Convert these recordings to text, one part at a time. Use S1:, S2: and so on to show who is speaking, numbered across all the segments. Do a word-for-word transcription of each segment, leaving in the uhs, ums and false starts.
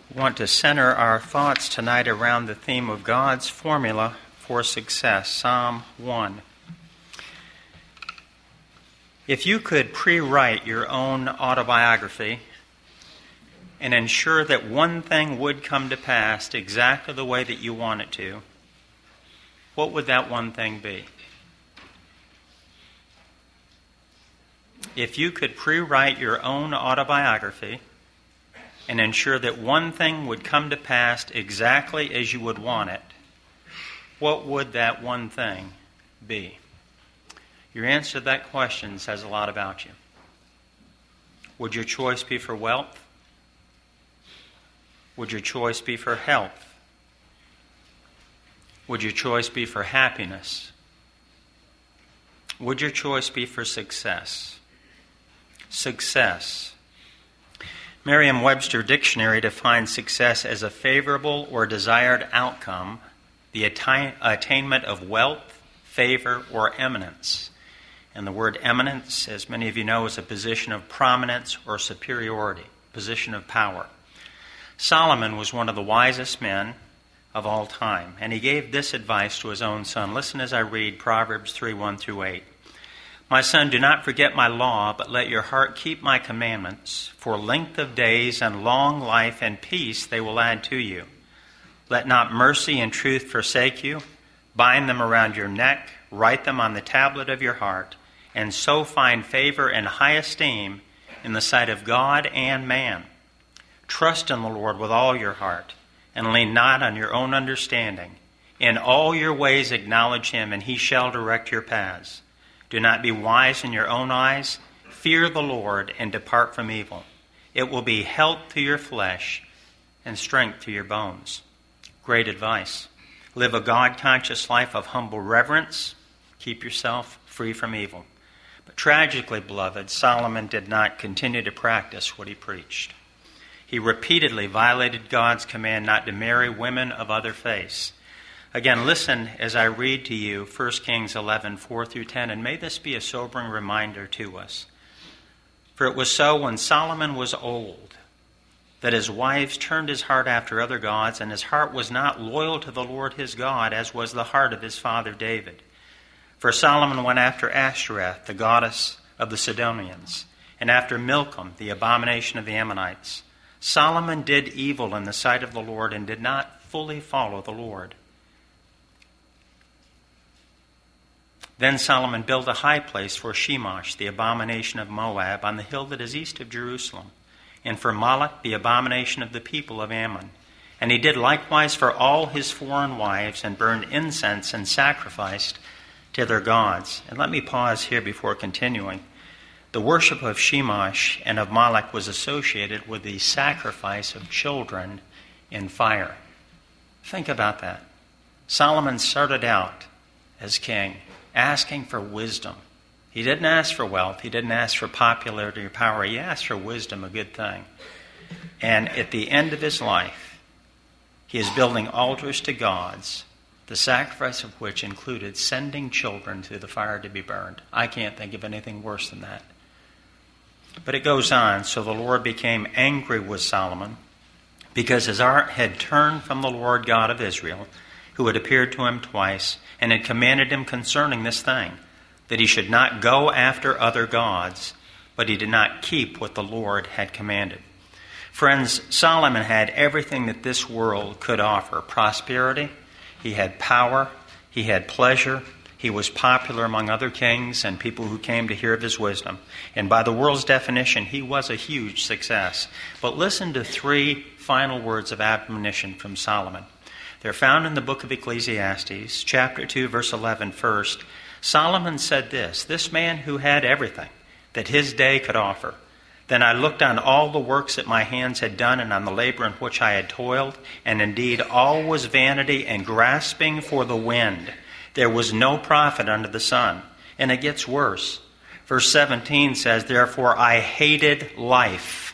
S1: We want to center our thoughts tonight around the theme of God's formula for success, Psalm one. If you could pre-write your own autobiography and ensure that one thing would come to pass exactly the way that you want it to, what would that one thing be? If you could pre-write your own autobiography and ensure that one thing would come to pass exactly as you would want it, what would that one thing be? Your answer to that question says a lot about you. Would your choice be for wealth? Would your choice be for health? Would your choice be for happiness? Would your choice be for success? Success. Merriam-Webster Dictionary defines success as a favorable or desired outcome, the attain- attainment of wealth, favor, or eminence. And the word eminence, as many of you know, is a position of prominence or superiority, position of power. Solomon was one of the wisest men of all time, and he gave this advice to his own son. Listen as I read Proverbs three, one through eight. My son, do not forget my law, but let your heart keep my commandments. For length of days and long life and peace they will add to you. Let not mercy and truth forsake you. Bind them around your neck, write them on the tablet of your heart, and so find favor and high esteem in the sight of God and man. Trust in the Lord with all your heart, and lean not on your own understanding. In all your ways acknowledge him, and he shall direct your paths. Do not be wise in your own eyes. Fear the Lord and depart from evil. It will be health to your flesh and strength to your bones. Great advice. Live a God-conscious life of humble reverence. Keep yourself free from evil. But tragically, beloved, Solomon did not continue to practice what he preached. He repeatedly violated God's command not to marry women of other faiths. Again, listen as I read to you First Kings eleven, four through ten, and may this be a sobering reminder to us. For it was so when Solomon was old that his wives turned his heart after other gods, and his heart was not loyal to the Lord his God, as was the heart of his father David. For Solomon went after Ashtoreth, the goddess of the Sidonians, and after Milcom, the abomination of the Ammonites. Solomon did evil in the sight of the Lord and did not fully follow the Lord. Then Solomon built a high place for Shemosh, the abomination of Moab, on the hill that is east of Jerusalem, and for Moloch, the abomination of the people of Ammon. And he did likewise for all his foreign wives, and burned incense and sacrificed to their gods. And let me pause here before continuing. The worship of Shemosh and of Moloch was associated with the sacrifice of children in fire. Think about that. Solomon started out as king, asking for wisdom. He didn't ask for wealth. He didn't ask for popularity or power. He asked for wisdom, a good thing. And at the end of his life, he is building altars to gods, the sacrifice of which included sending children to the fire to be burned. I can't think of anything worse than that. But it goes on. So the Lord became angry with Solomon because his heart had turned from the Lord God of Israel, who had appeared to him twice, and had commanded him concerning this thing, that he should not go after other gods, but he did not keep what the Lord had commanded. Friends, Solomon had everything that this world could offer. Prosperity, he had power, he had pleasure, he was popular among other kings and people who came to hear of his wisdom. And by the world's definition, he was a huge success. But listen to three final words of admonition from Solomon. They're found in the book of Ecclesiastes, chapter two, verse eleven, first. Solomon said this, this man who had everything that his day could offer. Then I looked on all the works that my hands had done and on the labor in which I had toiled, and indeed all was vanity and grasping for the wind. There was no profit under the sun. And it gets worse. Verse seventeen says, therefore I hated life.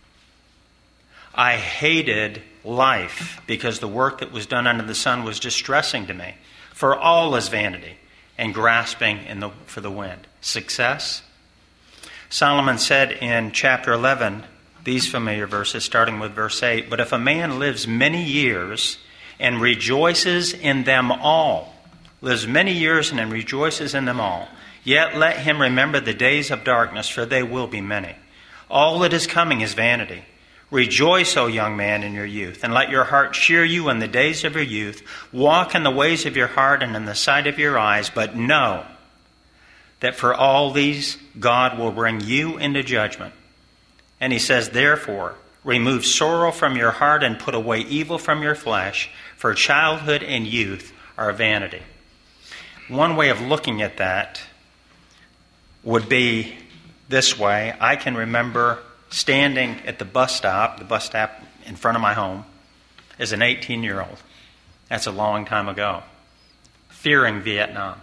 S1: I hated life because the work that was done under the sun was distressing to me. For all is vanity and grasping in the, for the wind. Success? Solomon said in chapter eleven, these familiar verses, starting with verse eight. But if a man lives many years and rejoices in them all, lives many years and then rejoices in them all, yet let him remember the days of darkness, for they will be many. All that is coming is vanity. Rejoice, O young man, in your youth, and let your heart cheer you in the days of your youth. Walk in the ways of your heart and in the sight of your eyes, but know that for all these God will bring you into judgment. And he says, therefore, remove sorrow from your heart and put away evil from your flesh, for childhood and youth are vanity. One way of looking at that would be this way. I can remember standing at the bus stop, the bus stop in front of my home, as an eighteen-year-old. That's a long time ago. Fearing Vietnam.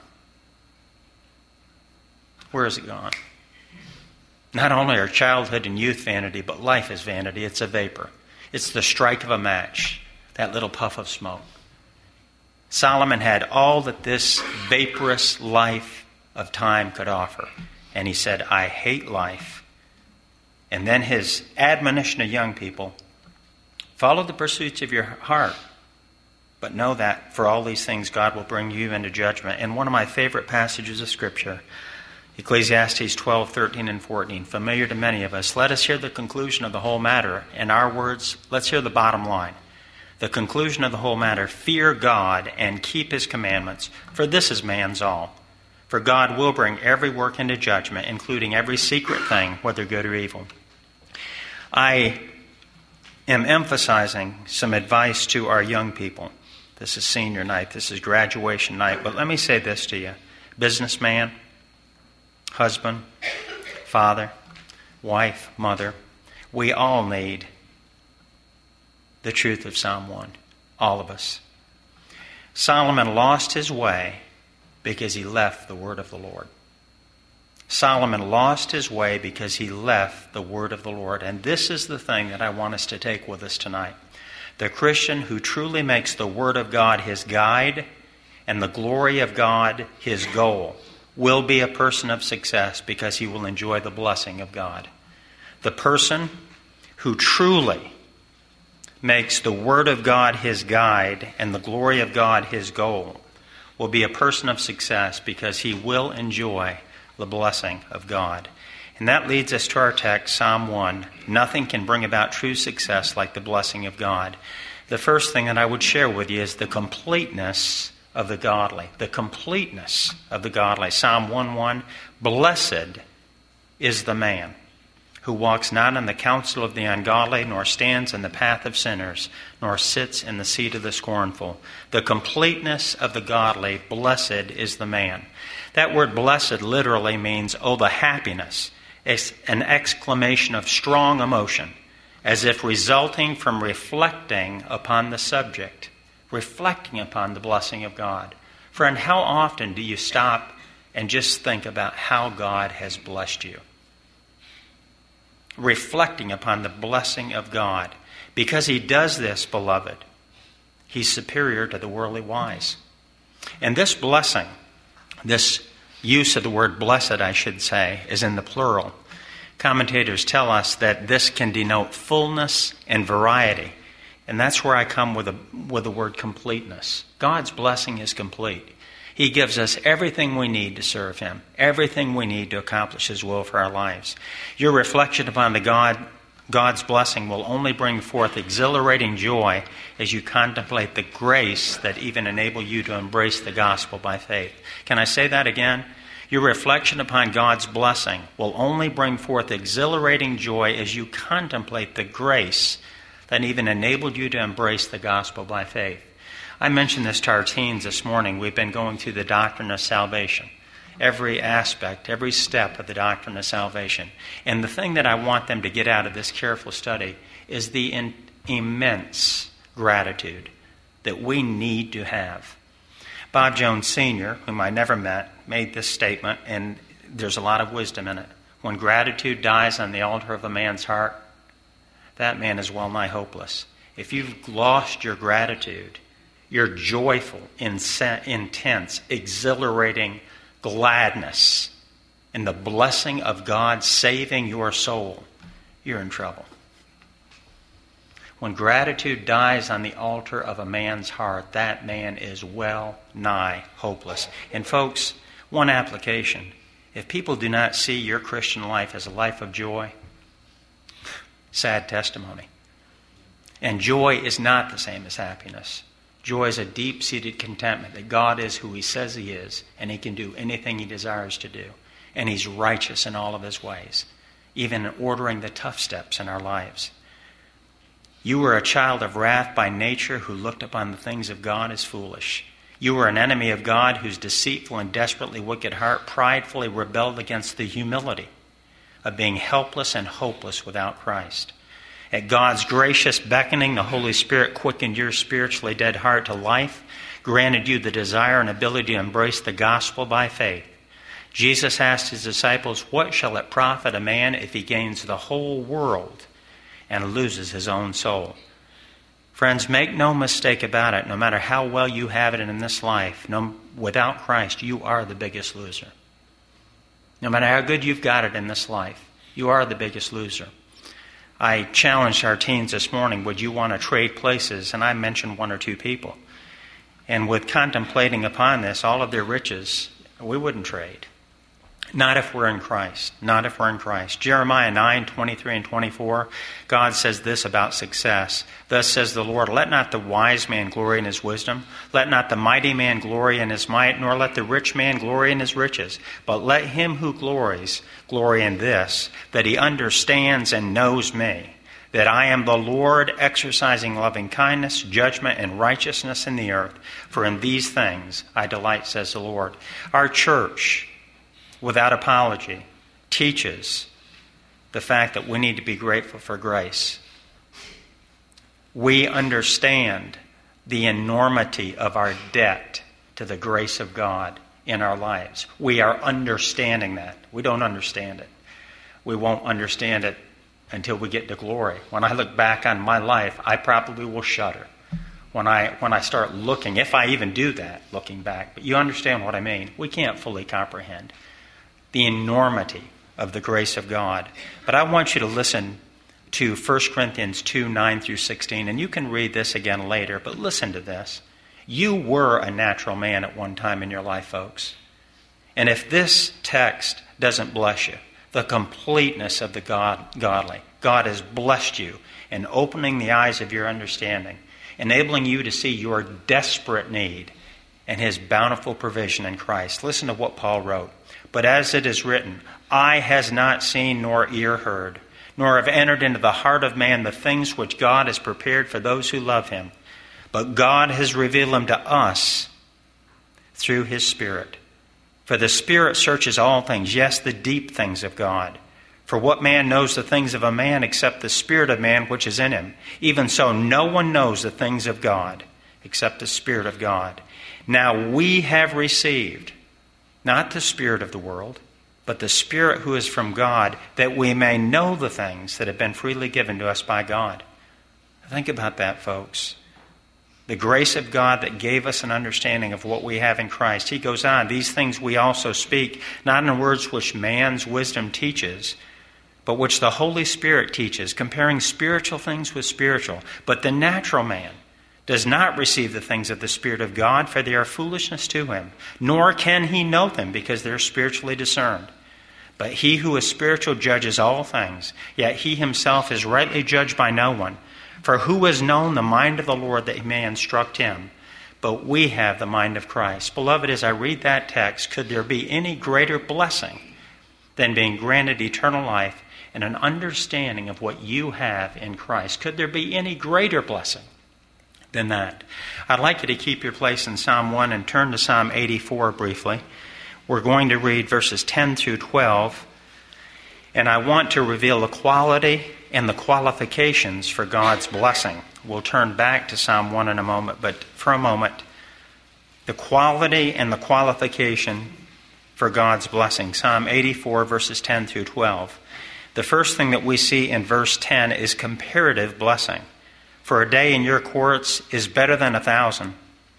S1: Where has it gone? Not only are childhood and youth vanity, but life is vanity. It's a vapor. It's the strike of a match, that little puff of smoke. Solomon had all that this vaporous life of time could offer. And he said, I hate life. And then his admonition to young people, follow the pursuits of your heart, but know that for all these things God will bring you into judgment. And one of my favorite passages of Scripture, Ecclesiastes twelve, thirteen, and fourteen, familiar to many of us. Let us hear the conclusion of the whole matter. In our words, let's hear the bottom line. The conclusion of the whole matter, fear God and keep his commandments, for this is man's all. For God will bring every work into judgment, including every secret thing, whether good or evil. I am emphasizing some advice to our young people. This is senior night. This is graduation night. But let me say this to you. Businessman, husband, father, wife, mother, we all need the truth of Psalm one. All of us. Solomon lost his way because he left the word of the Lord. Solomon lost his way because he left the word of the Lord. And this is the thing that I want us to take with us tonight. The Christian who truly makes the word of God his guide and the glory of God his goal will be a person of success because he will enjoy the blessing of God. The person who truly makes the word of God his guide and the glory of God his goal will be a person of success because he will enjoy the blessing of God. And that leads us to our text, Psalm one. Nothing can bring about true success like the blessing of God. The first thing that I would share with you is the completeness of the godly. The completeness of the godly. Psalm one one, blessed is the man who walks not in the counsel of the ungodly, nor stands in the path of sinners, nor sits in the seat of the scornful. The completeness of the godly, blessed is the man. That word blessed literally means, oh, the happiness. It's an exclamation of strong emotion, as if resulting from reflecting upon the subject, reflecting upon the blessing of God. Friend, how often do you stop and just think about how God has blessed you? Reflecting upon the blessing of God. Because he does this, beloved, he's superior to the worldly wise. And this blessing, this use of the word blessed, I should say, is in the plural. Commentators tell us that this can denote fullness and variety. And that's where I come with, a, with the word completeness. God's blessing is complete. He gives us everything we need to serve him, everything we need to accomplish his will for our lives. Your reflection upon the God, God's blessing will only bring forth exhilarating joy as you contemplate the grace that even enables you to embrace the gospel by faith. Can I say that again? Your reflection upon God's blessing will only bring forth exhilarating joy as you contemplate the grace that even enabled you to embrace the gospel by faith. I mentioned this to our teens this morning. We've been going through the doctrine of salvation. Every aspect, every step of the doctrine of salvation. And the thing that I want them to get out of this careful study is the in, immense gratitude that we need to have. Bob Jones Senior, whom I never met, made this statement, and there's a lot of wisdom in it. When gratitude dies on the altar of a man's heart, that man is well nigh hopeless. If you've lost your gratitude, your joyful, intense, exhilarating gladness in the blessing of God saving your soul, you're in trouble. When gratitude dies on the altar of a man's heart, that man is well nigh hopeless. And folks, one application. If people do not see your Christian life as a life of joy, sad testimony. And joy is not the same as happiness. Joy is a deep-seated contentment that God is who He says He is, and He can do anything He desires to do. And He's righteous in all of His ways, even in ordering the tough steps in our lives. You were a child of wrath by nature who looked upon the things of God as foolish. You were an enemy of God whose deceitful and desperately wicked heart pridefully rebelled against the humility of being helpless and hopeless without Christ. At God's gracious beckoning, the Holy Spirit quickened your spiritually dead heart to life, granted you the desire and ability to embrace the gospel by faith. Jesus asked His disciples, "What shall it profit a man if he gains the whole world and loses his own soul?" Friends, make no mistake about it. No matter how well you have it in this life, no, without Christ, you are the biggest loser. No matter how good you've got it in this life, you are the biggest loser. I challenged our teens this morning, would you want to trade places? And I mentioned one or two people. And with contemplating upon this, all of their riches, we wouldn't trade. Not if we're in Christ. Not if we're in Christ. Jeremiah nine, twenty-three and twenty-four, God says this about success. Thus says the Lord, let not the wise man glory in his wisdom, let not the mighty man glory in his might, nor let the rich man glory in his riches, but let him who glories glory in this, that he understands and knows me, that I am the Lord, exercising loving kindness, judgment, and righteousness in the earth. For in these things I delight, says the Lord. Our church, without apology, teaches the fact that we need to be grateful for grace. We understand the enormity of our debt to the grace of God in our lives. We are understanding that. We don't understand it. We won't understand it until we get to glory. When I look back on my life, I probably will shudder when I when I start looking, if I even do that, looking back. But you understand what I mean. We can't fully comprehend the enormity of the grace of God. But I want you to listen to First Corinthians two, nine through sixteen, and you can read this again later, but listen to this. You were a natural man at one time in your life, folks. And if this text doesn't bless you, the completeness of the God, godly, God has blessed you in opening the eyes of your understanding, enabling you to see your desperate need and His bountiful provision in Christ. Listen to what Paul wrote. But as it is written, eye has not seen nor ear heard, nor have entered into the heart of man the things which God has prepared for those who love Him. But God has revealed them to us through His Spirit. For the Spirit searches all things, yes, the deep things of God. For what man knows the things of a man except the Spirit of man which is in him? Even so, no one knows the things of God except the Spirit of God. Now we have received not the spirit of the world, but the Spirit who is from God, that we may know the things that have been freely given to us by God. Think about that, folks. The grace of God that gave us an understanding of what we have in Christ. He goes on, these things we also speak, not in words which man's wisdom teaches, but which the Holy Spirit teaches, comparing spiritual things with spiritual. But the natural man does not receive the things of the Spirit of God, for they are foolishness to him, nor can he know them, because they are spiritually discerned. But he who is spiritual judges all things, yet he himself is rightly judged by no one. For who has known the mind of the Lord that he may instruct him? But we have the mind of Christ. Beloved, as I read that text, could there be any greater blessing than being granted eternal life and an understanding of what you have in Christ? Could there be any greater blessing than that? I'd like you to keep your place in Psalm one and turn to Psalm eighty-four briefly. We're going to read verses ten through twelve, and I want to reveal the quality and the qualifications for God's blessing. We'll turn back to Psalm one in a moment, but for a moment, the quality and the qualification for God's blessing. Psalm eighty-four, verses ten through twelve. The first thing that we see in verse ten is comparative blessing. For a day in your courts is better than a thousand.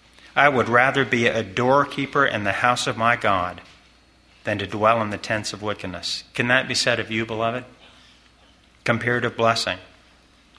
S1: I would rather be a doorkeeper in the house of my God than to dwell in the tents of wickedness. Can that be said of you, beloved? Comparative blessing.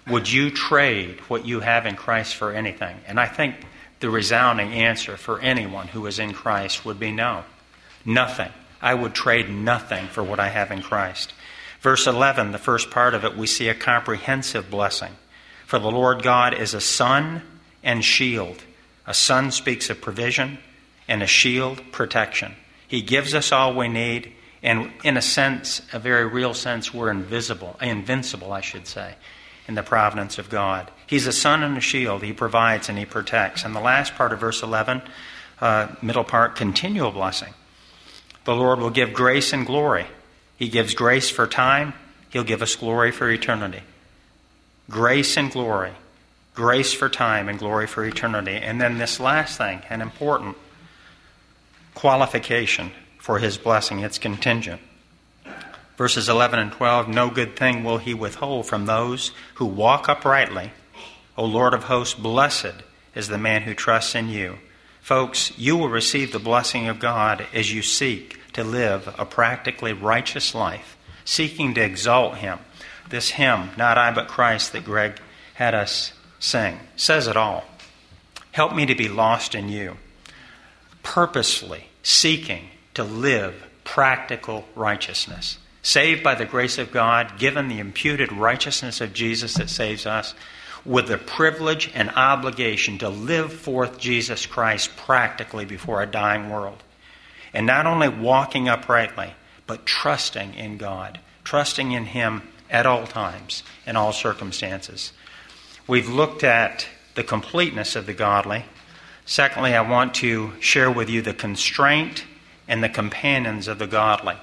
S1: Would you trade what you have in Christ for anything? And I think the resounding answer for anyone who is in Christ would be no. Nothing. I would trade nothing for what I have in Christ. Verse eleven, the first part of it, we see a comprehensive blessing. For the Lord God is a sun and shield. A sun speaks of provision, and a shield, protection. He gives us all we need, and in a sense, a very real sense, we're invisible, invincible, I should say, in the providence of God. He's a sun and a shield. He provides and He protects. And the last part of verse eleven, uh, middle part, continual blessing. The Lord will give grace and glory. He gives grace for time. He'll give us glory for eternity. Grace and glory. Grace for time and glory for eternity. And then this last thing, an important qualification for His blessing. It's contingent. Verses eleven and twelve, no good thing will He withhold from those who walk uprightly. O Lord of hosts, blessed is the man who trusts in you. Folks, you will receive the blessing of God as you seek to live a practically righteous life, seeking to exalt Him. This hymn, Not I But Christ, that Greg had us sing, says it all. Help me to be lost in you, purposefully seeking to live practical righteousness. Saved by the grace of God, given the imputed righteousness of Jesus that saves us, with the privilege and obligation to live forth Jesus Christ practically before a dying world. And not only walking uprightly, but trusting in God, trusting in Him at all times, in all circumstances. We've looked at the completeness of the godly. Secondly, I want to share with you the constraint and the companions of the godly.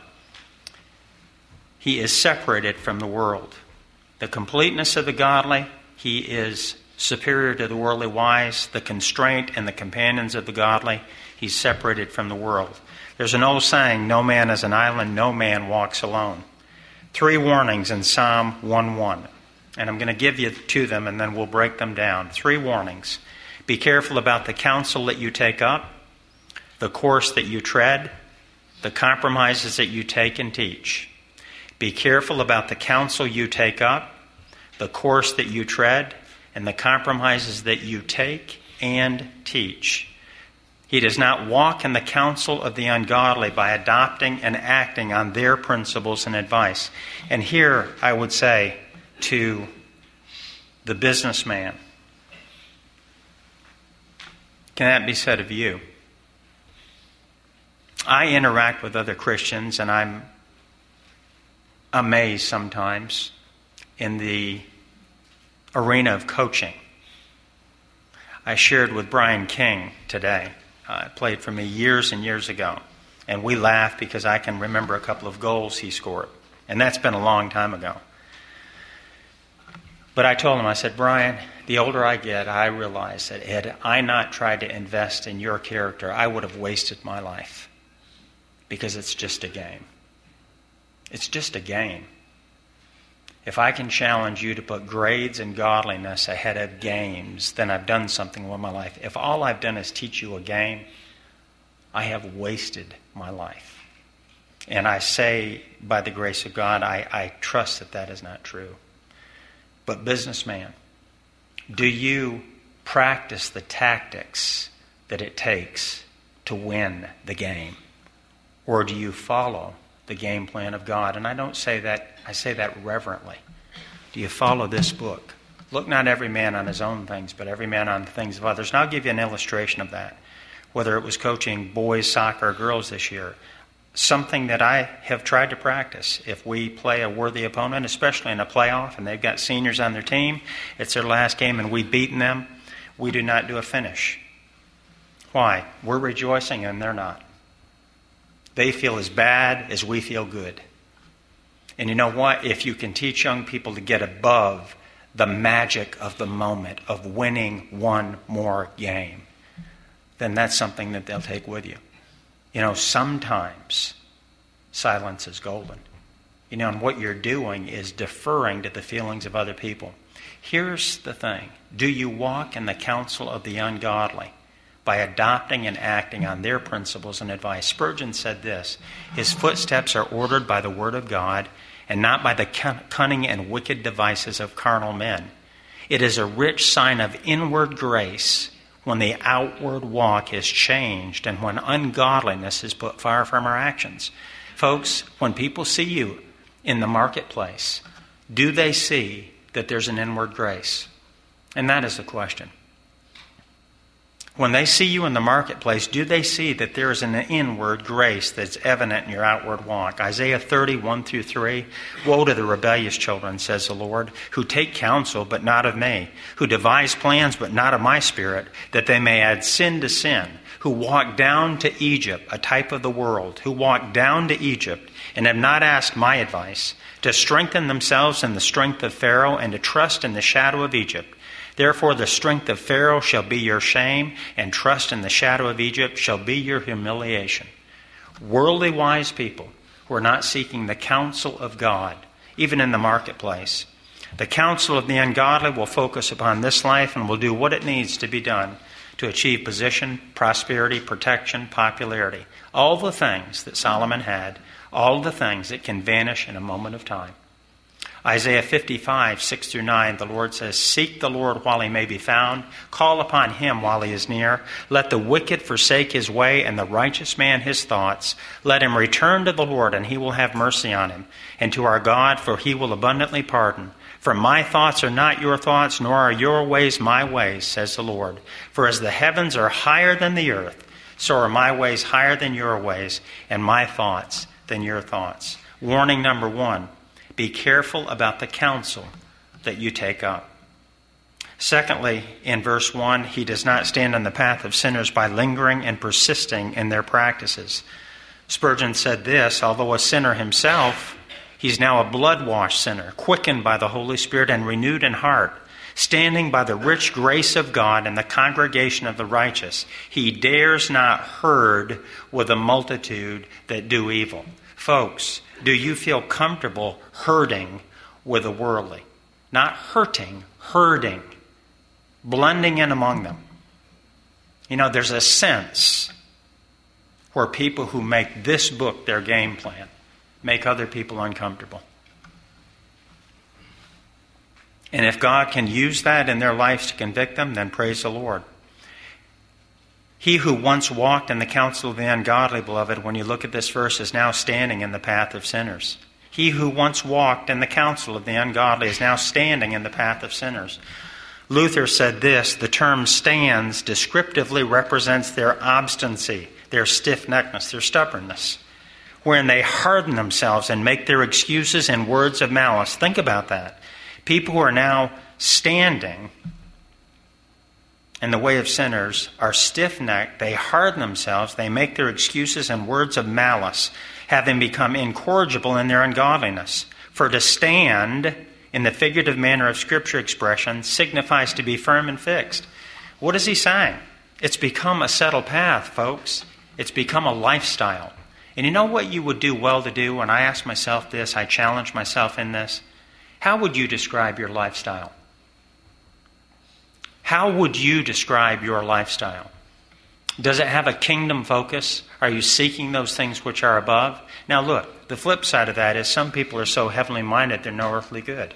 S1: He is separated from the world. The completeness of the godly, he is superior to the worldly wise. The constraint and the companions of the godly, he's separated from the world. There's an old saying, no man is an island, no man walks alone. Three warnings in Psalm one one. And I'm going to give you two of them and then we'll break them down. Three warnings. Be careful about the counsel that you take up, the course that you tread, the compromises that you take and teach. Be careful about the counsel you take up, the course that you tread, and the compromises that you take and teach. He does not walk in the counsel of the ungodly by adopting and acting on their principles and advice. And here I would say to the businessman, can that be said of you? I interact with other Christians and I'm amazed sometimes in the arena of coaching. I shared with Brian King today. Uh, played for me years and years ago. And we laugh because I can remember a couple of goals he scored. And that's been a long time ago. But I told him, I said, Brian, the older I get, I realize that had I not tried to invest in your character, I would have wasted my life. Because it's just a game. It's just a game. If I can challenge you to put grades and godliness ahead of games, then I've done something with my life. If all I've done is teach you a game, I have wasted my life. And I say, by the grace of God, I, I trust that that is not true. But businessman, do you practice the tactics that it takes to win the game? Or do you follow the game plan of God? And I don't say that, I say that reverently. Do you follow this book? Look not every man on his own things, but every man on the things of others. And I'll give you an illustration of that. Whether it was coaching boys soccer or girls this year, something that I have tried to practice. If we play a worthy opponent, especially in a playoff, and they've got seniors on their team, it's their last game and we've beaten them, we do not do a finish. Why? We're rejoicing and they're not. They feel as bad as we feel good. And you know what? If you can teach young people to get above the magic of the moment of winning one more game, then that's something that they'll take with you. You know, sometimes silence is golden. You know, and what you're doing is deferring to the feelings of other people. Here's the thing. Do you walk in the counsel of the ungodly by adopting and acting on their principles and advice? Spurgeon said this, his footsteps are ordered by the word of God and not by the cunning and wicked devices of carnal men. It is a rich sign of inward grace when the outward walk is changed and when ungodliness is put far from our actions. Folks, when people see you in the marketplace, do they see that there's an inward grace? And that is the question. When they see you in the marketplace, do they see that there is an inward grace that's evident in your outward walk? Isaiah thirty, one through three. Woe to the rebellious children, says the Lord, who take counsel, but not of me, who devise plans, but not of my spirit, that they may add sin to sin, who walk down to Egypt, a type of the world, who walk down to Egypt and have not asked my advice, to strengthen themselves in the strength of Pharaoh and to trust in the shadow of Egypt. Therefore the strength of Pharaoh shall be your shame, and trust in the shadow of Egypt shall be your humiliation. Worldly wise people who are not seeking the counsel of God, even in the marketplace. The counsel of the ungodly will focus upon this life and will do what it needs to be done to achieve position, prosperity, protection, popularity. All the things that Solomon had, all the things that can vanish in a moment of time. Isaiah fifty-five, six through nine, the Lord says, Seek the Lord while he may be found. Call upon him while he is near. Let the wicked forsake his way and the righteous man his thoughts. Let him return to the Lord, and he will have mercy on him, and to our God, for he will abundantly pardon. For my thoughts are not your thoughts, nor are your ways my ways, says the Lord. For as the heavens are higher than the earth, so are my ways higher than your ways, and my thoughts than your thoughts. Warning number one. Be careful about the counsel that you take up. Secondly, in verse one, he does not stand on the path of sinners by lingering and persisting in their practices. Spurgeon said this, although a sinner himself, he's now a blood-washed sinner, quickened by the Holy Spirit and renewed in heart, standing by the rich grace of God in the congregation of the righteous. He dares not herd with a multitude that do evil. Folks, do you feel comfortable herding with the worldly? Not hurting, herding, blending in among them. You know, there's a sense where people who make this book their game plan make other people uncomfortable. And if God can use that in their lives to convict them, then praise the Lord. He who once walked in the counsel of the ungodly, beloved, when you look at this verse, is now standing in the path of sinners. He who once walked in the counsel of the ungodly is now standing in the path of sinners. Luther said this, the term stands descriptively represents their obstinacy, their stiff-neckedness, their stubbornness, wherein they harden themselves and make their excuses in words of malice. Think about that. People who are now standing in the way of sinners are stiff-necked, they harden themselves, they make their excuses and words of malice, having become incorrigible in their ungodliness. For to stand, in the figurative manner of Scripture expression, signifies to be firm and fixed. What is he saying? It's become a settled path, folks. It's become a lifestyle. And you know what you would do well to do? When I ask myself this, I challenge myself in this. How would you describe your lifestyle? How would you describe your lifestyle? Does it have a kingdom focus? Are you seeking those things which are above? Now look, the flip side of that is some people are so heavenly minded they're no earthly good.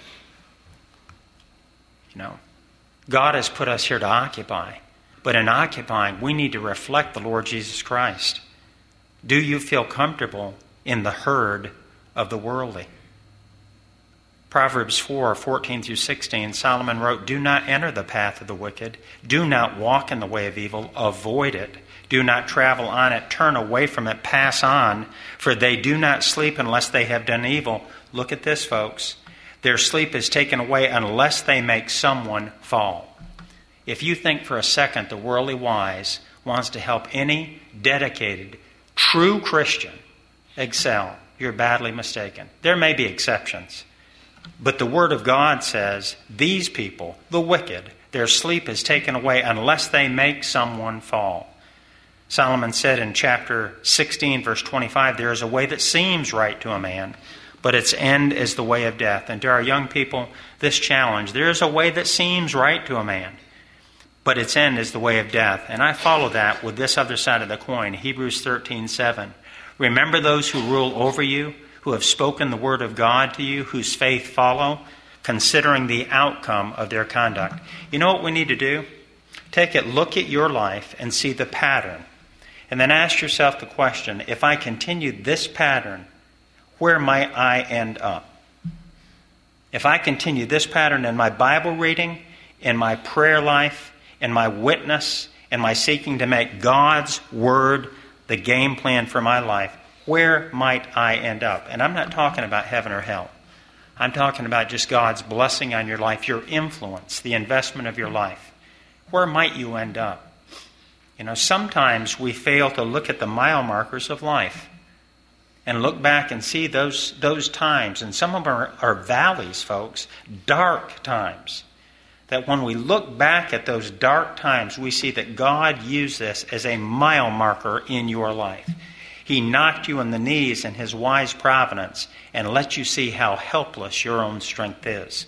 S1: You know, God has put us here to occupy. But in occupying, we need to reflect the Lord Jesus Christ. Do you feel comfortable in the herd of the worldly? Proverbs four, fourteen through sixteen, Solomon wrote, Do not enter the path of the wicked. Do not walk in the way of evil. Avoid it. Do not travel on it. Turn away from it. Pass on. For they do not sleep unless they have done evil. Look at this, folks. Their sleep is taken away unless they make someone fall. If you think for a second the worldly wise wants to help any dedicated, true Christian excel, you're badly mistaken. There may be exceptions. But the Word of God says, these people, the wicked, their sleep is taken away unless they make someone fall. Solomon said in chapter sixteen, verse twenty-five, there is a way that seems right to a man, but its end is the way of death. And to our young people, this challenge, there is a way that seems right to a man, but its end is the way of death. And I follow that with this other side of the coin, Hebrews thirteen, seven. Remember those who rule over you, who have spoken the word of God to you, whose faith follow. considering the outcome of their conduct. You know what we need to do? Take it, look at your life and see the pattern. And then ask yourself the question, if I continue this pattern, where might I end up? If I continue this pattern in my Bible reading, in my prayer life, in my witness, in my seeking to make God's Word the game plan for my life, where might I end up? And I'm not talking about heaven or hell. I'm talking about just God's blessing on your life, your influence, the investment of your life. Where might you end up? You know, sometimes we fail to look at the mile markers of life and look back and see those those times. And some of them are, are valleys, folks, dark times. That when we look back at those dark times, we see that God used this as a mile marker in your life. He knocked you on the knees in His wise providence and let you see how helpless your own strength is.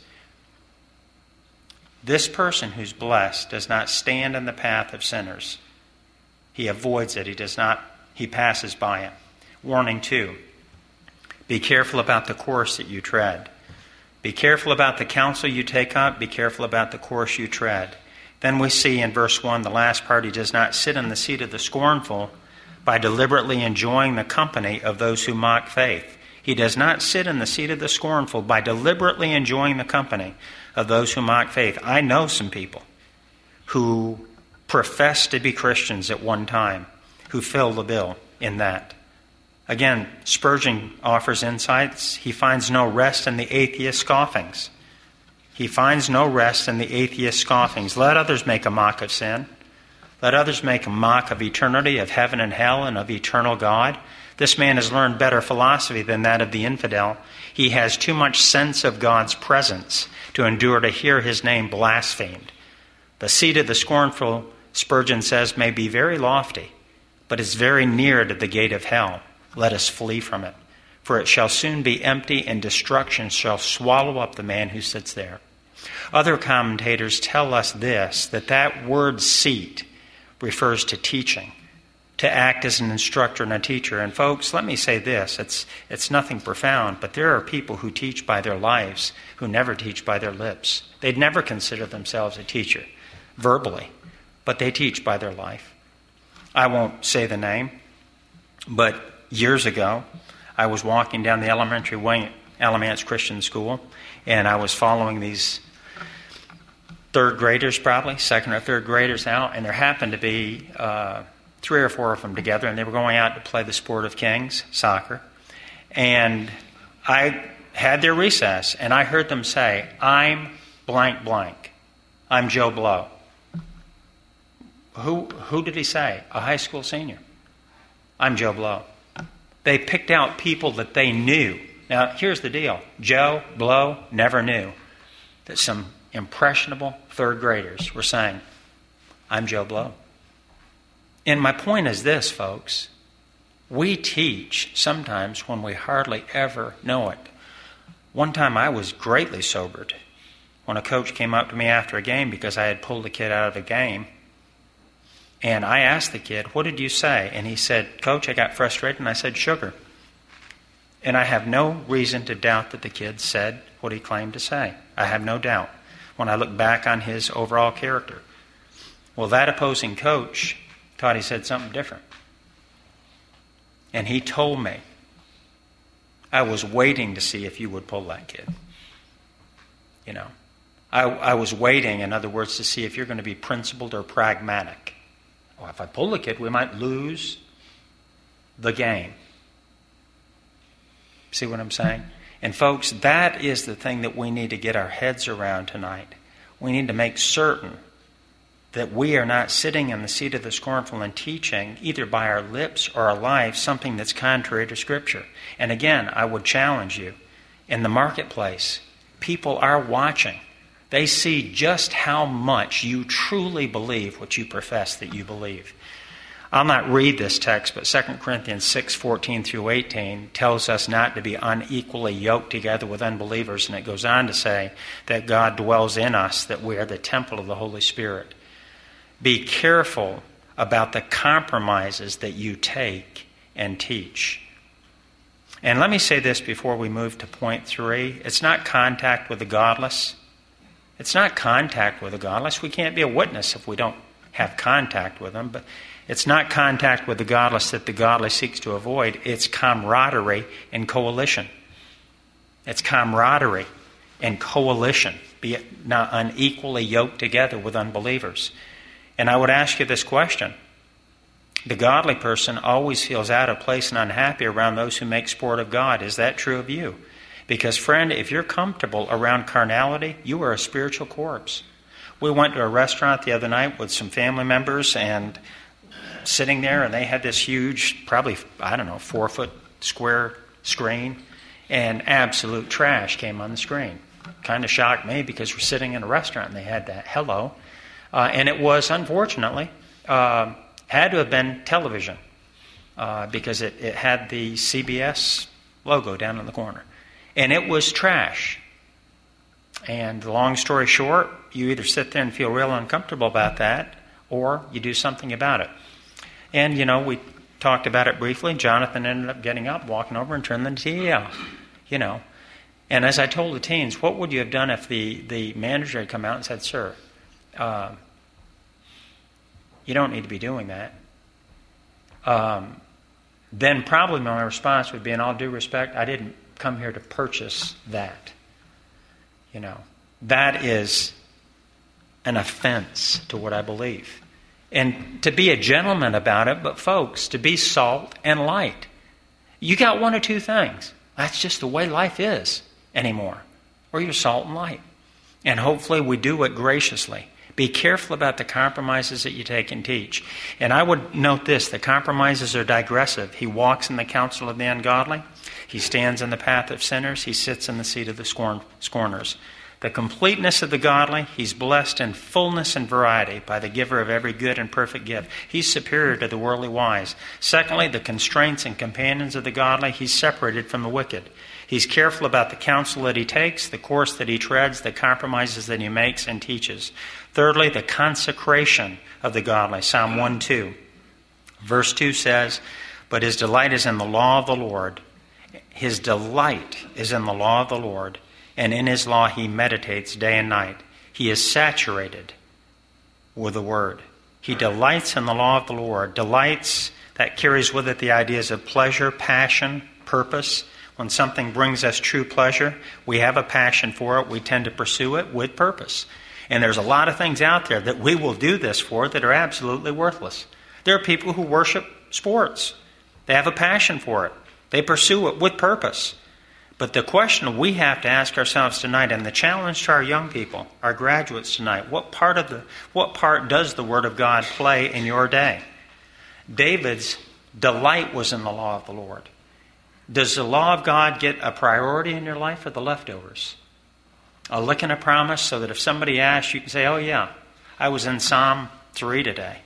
S1: This person who's blessed does not stand in the path of sinners. He avoids it. He does not, he passes by it. Warning two, be careful about the course that you tread. Be careful about the counsel you take up. Be careful about the course you tread. Then we see in verse one, the last part, he does not sit in the seat of the scornful by deliberately enjoying the company of those who mock faith. He does not sit in the seat of the scornful by deliberately enjoying the company of those who mock faith. I know some people who profess to be Christians at one time who fill the bill in that. Again, Spurgeon offers insights. He finds no rest in the atheist scoffings. He finds no rest in the atheist scoffings. Let others make a mock of sin. Let others make a mock of eternity, of heaven and hell, and of eternal God. This man has learned better philosophy than that of the infidel. He has too much sense of God's presence to endure to hear His name blasphemed. The seat of the scornful, Spurgeon says, may be very lofty, but is very near to the gate of hell. Let us flee from it, for it shall soon be empty, and destruction shall swallow up the man who sits there. Other commentators tell us this, that that word seat refers to teaching, to act as an instructor and a teacher. And folks, let me say this, it's it's nothing profound, but there are people who teach by their lives who never teach by their lips. They'd never consider themselves a teacher verbally, but they teach by their life. I won't say the name, but years ago, I was walking down the elementary wing at Alamance Christian School, and I was following these third graders, probably, second or third graders out, and there happened to be uh, three or four of them together, and they were going out to play the sport of kings, soccer. And I had their recess, and I heard them say, I'm blank blank. I'm Joe Blow. Who, who did he say? A high school senior. I'm Joe Blow. They picked out people that they knew. Now, here's the deal. Joe Blow never knew that some impressionable third graders were saying, I'm Joe Blow. And my point is this, folks. We teach sometimes when we hardly ever know it. One time I was greatly sobered when a coach came up to me after a game because I had pulled a kid out of a game. And I asked the kid, what did you say? And he said, Coach, I got frustrated, and I said, sugar. And I have no reason to doubt that the kid said what he claimed to say. I have no doubt when I look back on his overall character. Well, that opposing coach thought he said something different. And he told me, I was waiting to see if you would pull that kid. You know, I, I was waiting, in other words, to see if you're going to be principled or pragmatic. Well, if I pull the kid, we might lose the game. See what I'm saying? And folks, that is the thing that we need to get our heads around tonight. We need to make certain that we are not sitting in the seat of the scornful and teaching, either by our lips or our lives, something that's contrary to Scripture. And again, I would challenge you, in the marketplace, people are watching. They see just how much you truly believe what you profess that you believe. I'll not read this text, but Second Corinthians six, fourteen through eighteen tells us not to be unequally yoked together with unbelievers, and it goes on to say that God dwells in us, that we are the temple of the Holy Spirit. Be careful about the compromises that you take and teach. And let me say this before we move to point three. It's not contact with the godless. It's not contact with the godless. We can't be a witness if we don't have contact with them. But it's not contact with the godless that the godly seeks to avoid. It's camaraderie and coalition. It's camaraderie and coalition. Be not unequally yoked together with unbelievers. And I would ask you this question. The godly person always feels out of place and unhappy around those who make sport of God. Is that true of you? Because, friend, if you're comfortable around carnality, you are a spiritual corpse. We went to a restaurant the other night with some family members and sitting there, and they had this huge, probably, I don't know, four-foot square screen, and absolute trash came on the screen. Kind of shocked me because we're sitting in a restaurant and they had that hello. Uh, and it was, unfortunately, uh, had to have been television uh, because it, it had the C B S logo down in the corner. And it was trash. And the long story short, you either sit there and feel real uncomfortable about that, or you do something about it. And, you know, we talked about it briefly. Jonathan ended up getting up, walking over, and turning the T V off. You know. And as I told the teens, what would you have done if the, the manager had come out and said, sir, uh, you don't need to be doing that? Um, then probably my response would be, in all due respect, I didn't come here to purchase that. You know, that is an offense to what I believe. And to be a gentleman about it, but folks, to be salt and light. You got one or two things. That's just the way life is anymore. Or you're salt and light. And hopefully we do it graciously. Be careful about the compromises that you take and teach. And I would note this, the compromises are digressive. He walks in the counsel of the ungodly. He stands in the path of sinners. He sits in the seat of the scorn, scorners. The completeness of the godly, he's blessed in fullness and variety by the giver of every good and perfect gift. He's superior to the worldly wise. Secondly, the constraints and companions of the godly, he's separated from the wicked. He's careful about the counsel that he takes, the course that he treads, the compromises that he makes and teaches. Thirdly, the consecration of the godly. Psalm one two. Verse two says, but his delight is in the law of the Lord. His delight is in the law of the Lord, and in his law he meditates day and night. He is saturated with the word. He delights in the law of the Lord. Delights, that carries with it the ideas of pleasure, passion, purpose. When something brings us true pleasure, we have a passion for it. We tend to pursue it with purpose. And there's a lot of things out there that we will do this for that are absolutely worthless. There are people who worship sports. They have a passion for it. They pursue it with purpose. But the question we have to ask ourselves tonight, and the challenge to our young people, our graduates tonight, what part of the what part does the Word of God play in your day? David's delight was in the law of the Lord. Does the law of God get a priority in your life or the leftovers? A lick and a promise so that if somebody asks, you can say, oh yeah, I was in Psalm three today.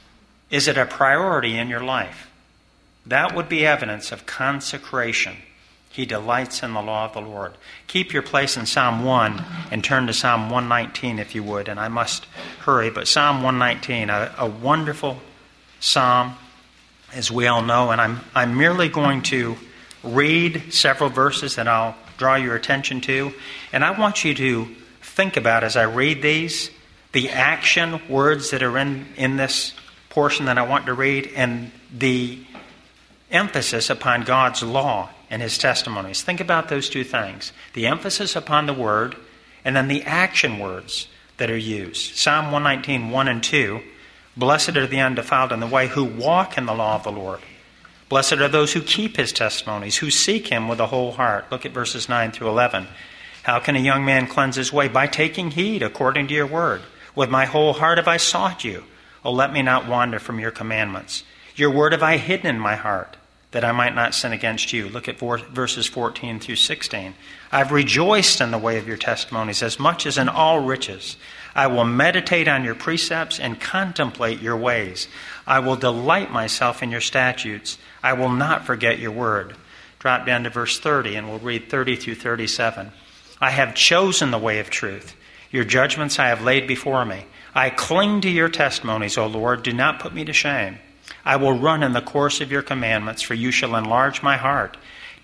S1: Is it a priority in your life? That would be evidence of consecration. He delights in the law of the Lord. Keep your place in Psalm one and turn to Psalm one nineteen if you would. And I must hurry, but Psalm one nineteen, a, a wonderful psalm, as we all know. And I'm, I'm merely going to read several verses that I'll draw your attention to. And I want you to think about, as I read these, the action words that are in, in this portion that I want to read, and the emphasis upon God's law and his testimonies. Think about those two things. The emphasis upon the word, and then the action words that are used. Psalm one nineteen, one and two. Blessed are the undefiled in the way, who walk in the law of the Lord. Blessed are those who keep his testimonies, who seek him with a whole heart. Look at verses nine through eleven. How can a young man cleanse his way? By taking heed according to your word. With my whole heart have I sought you. Oh, let me not wander from your commandments. Your word have I hidden in my heart, that I might not sin against you. Look at verses fourteen through sixteen. I've rejoiced in the way of your testimonies as much as in all riches. I will meditate on your precepts and contemplate your ways. I will delight myself in your statutes. I will not forget your word. Drop down to verse thirty and we'll read thirty through thirty-seven. I have chosen the way of truth. Your judgments I have laid before me. I cling to your testimonies, O Lord. Do not put me to shame. I will run in the course of your commandments, for you shall enlarge my heart.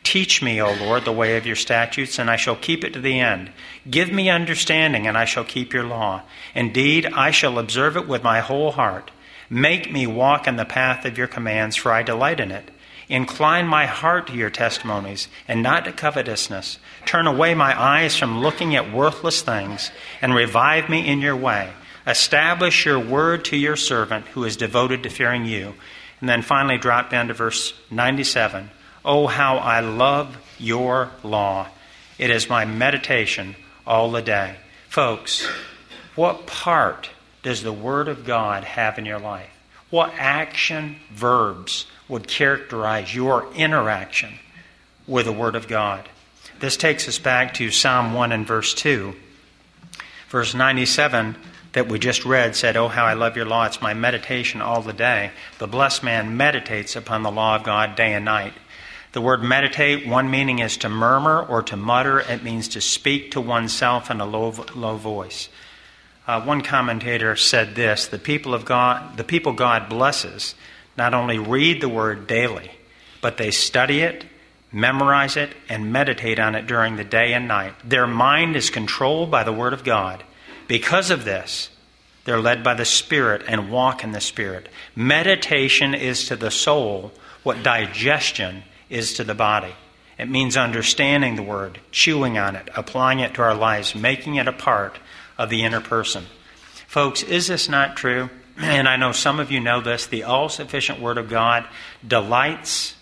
S1: Teach me, O Lord, the way of your statutes, and I shall keep it to the end. Give me understanding, and I shall keep your law. Indeed, I shall observe it with my whole heart. Make me walk in the path of your commands, for I delight in it. Incline my heart to your testimonies, and not to covetousness. Turn away my eyes from looking at worthless things, and revive me in your way. Establish your word to your servant, who is devoted to fearing you. And then finally drop down to verse ninety-seven. Oh, how I love your law. It is my meditation all the day. Folks, what part does the Word of God have in your life? What action verbs would characterize your interaction with the Word of God? This takes us back to Psalm one and verse two. Verse ninety-seven that we just read said, oh, how I love your law. It's my meditation all the day. The blessed man meditates upon the law of God day and night. The word meditate, one meaning is to murmur or to mutter. It means to speak to oneself in a low, low voice. Uh, one commentator said this, the people of God, the people God blesses not only read the word daily, but they study it, memorize it, and meditate on it during the day and night. Their mind is controlled by the Word of God. Because of this, they're led by the Spirit and walk in the Spirit. Meditation is to the soul what digestion is to the body. It means understanding the Word, chewing on it, applying it to our lives, making it a part of the inner person. Folks, is this not true? And I know some of you know this. The all-sufficient Word of God delights,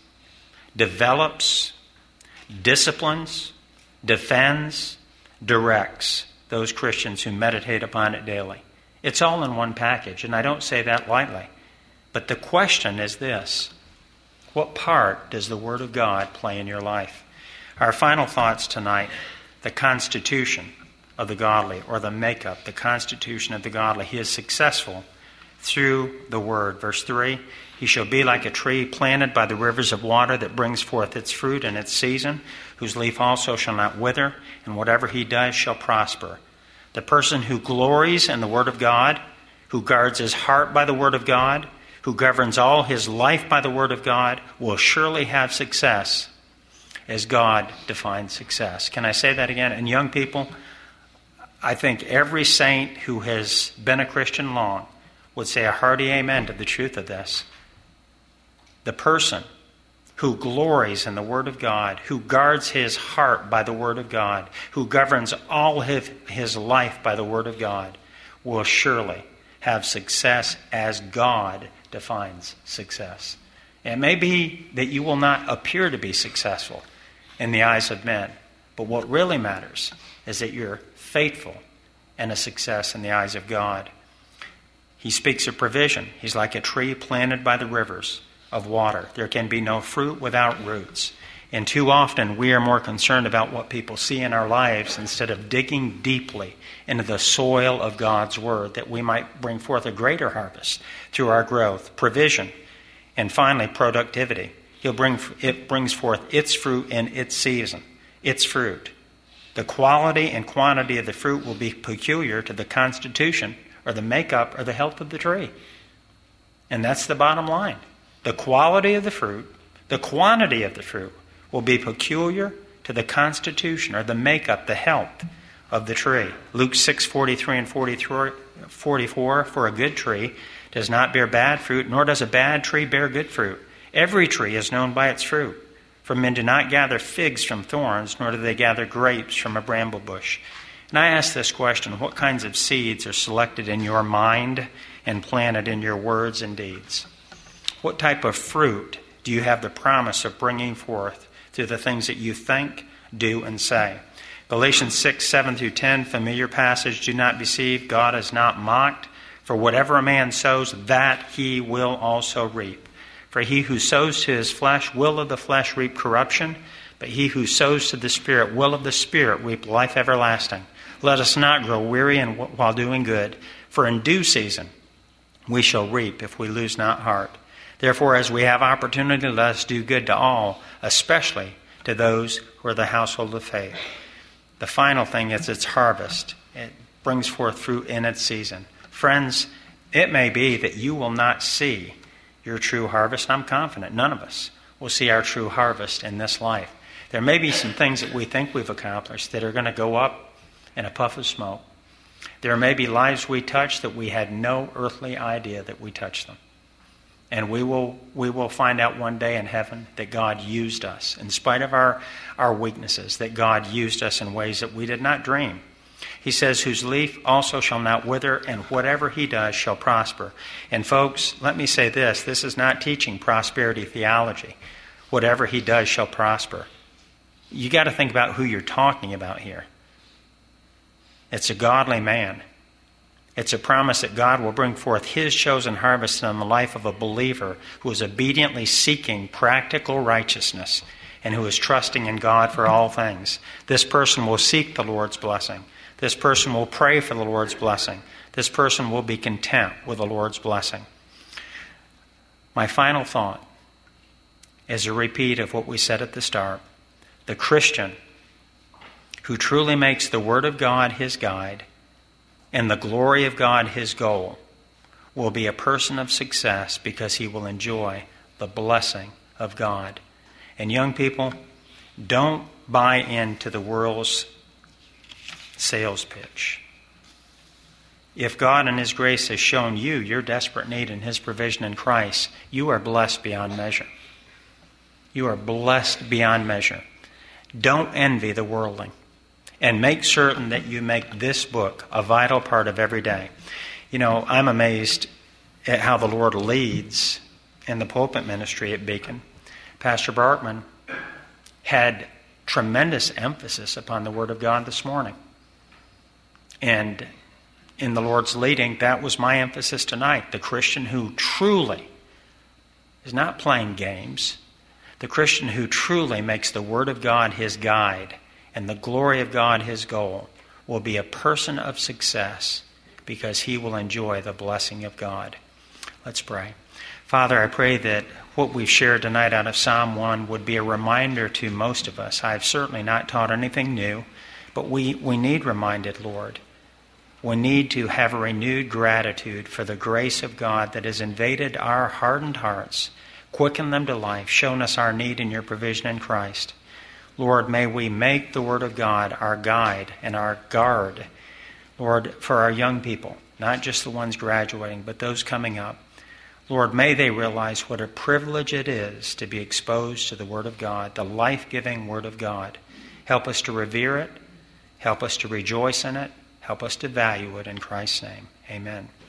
S1: develops, disciplines, defends, directs those Christians who meditate upon it daily. It's all in one package, and I don't say that lightly. But the question is this: what part does the Word of God play in your life? Our final thoughts tonight, the constitution of the godly, or the makeup, the constitution of the godly. He is successful through the Word. Verse three, he shall be like a tree planted by the rivers of water that brings forth its fruit in its season, whose leaf also shall not wither, and whatever he does shall prosper. The person who glories in the Word of God, who guards his heart by the Word of God, who governs all his life by the Word of God, will surely have success as God defines success. Can I say that again? And young people, I think every saint who has been a Christian long would say a hearty amen to the truth of this. The person who glories in the Word of God, who guards his heart by the Word of God, who governs all his, his life by the Word of God, will surely have success as God defines success. It may be that you will not appear to be successful in the eyes of men, but what really matters is that you're faithful and a success in the eyes of God. He speaks of provision. He's like a tree planted by the rivers of water. There can be no fruit without roots. And too often we are more concerned about what people see in our lives instead of digging deeply into the soil of God's Word, that we might bring forth a greater harvest through our growth, provision, and finally productivity. He'll bring, it brings forth its fruit in its season, its fruit. The quality and quantity of the fruit will be peculiar to the constitution or the makeup or the health of the tree. And that's the bottom line. The quality of the fruit, the quantity of the fruit will be peculiar to the constitution or the makeup, the health of the tree. Luke six forty-three and forty-four, for a good tree does not bear bad fruit, nor does a bad tree bear good fruit. Every tree is known by its fruit. For men do not gather figs from thorns, nor do they gather grapes from a bramble bush. And I ask this question: what kinds of seeds are selected in your mind and planted in your words and deeds? What type of fruit do you have the promise of bringing forth through the things that you think, do, and say? Galatians six, seven through ten, familiar passage, do not be deceived, God is not mocked. For whatever a man sows, that he will also reap. For he who sows to his flesh will of the flesh reap corruption, but he who sows to the Spirit will of the Spirit reap life everlasting. Let us not grow weary in, while doing good, for in due season we shall reap if we lose not heart. Therefore, as we have opportunity, let us do good to all, especially to those who are the household of faith. The final thing is its harvest. It brings forth fruit in its season. Friends, it may be that you will not see your true harvest. I'm confident none of us will see our true harvest in this life. There may be some things that we think we've accomplished that are going to go up in a puff of smoke. There may be lives we touch that we had no earthly idea that we touched them. And we will we will find out one day in heaven that God used us, in spite of our, our weaknesses, that God used us in ways that we did not dream. He says, whose leaf also shall not wither, and whatever he does shall prosper. And folks, let me say this, this is not teaching prosperity theology. Whatever he does shall prosper. You got to think about who you're talking about here. It's a godly man. It's a promise that God will bring forth his chosen harvest in the life of a believer who is obediently seeking practical righteousness and who is trusting in God for all things. This person will seek the Lord's blessing. This person will pray for the Lord's blessing. This person will be content with the Lord's blessing. My final thought is a repeat of what we said at the start. The Christian who truly makes the Word of God his guide and the glory of God his goal will be a person of success because he will enjoy the blessing of God. And young people, don't buy into the world's sales pitch. If God in his grace has shown you your desperate need in his provision in Christ, you are blessed beyond measure. You are blessed beyond measure. Don't envy the worldling. And make certain that you make this book a vital part of every day. You know, I'm amazed at how the Lord leads in the pulpit ministry at Beacon. Pastor Barkman had tremendous emphasis upon the Word of God this morning. And in the Lord's leading, that was my emphasis tonight. The Christian who truly is not playing games. The Christian who truly makes the Word of God his guide and the glory of God his goal will be a person of success because he will enjoy the blessing of God. Let's pray. Father, I pray that what we've shared tonight out of Psalm one would be a reminder to most of us. I've certainly not taught anything new, but we, we need reminded, Lord. We need to have a renewed gratitude for the grace of God that has invaded our hardened hearts, quickened them to life, shown us our need in your provision in Christ. Lord, may we make the Word of God our guide and our guard, Lord, for our young people, not just the ones graduating, but those coming up. Lord, may they realize what a privilege it is to be exposed to the Word of God, the life-giving Word of God. Help us to revere it. Help us to rejoice in it. Help us to value it in Christ's name. Amen.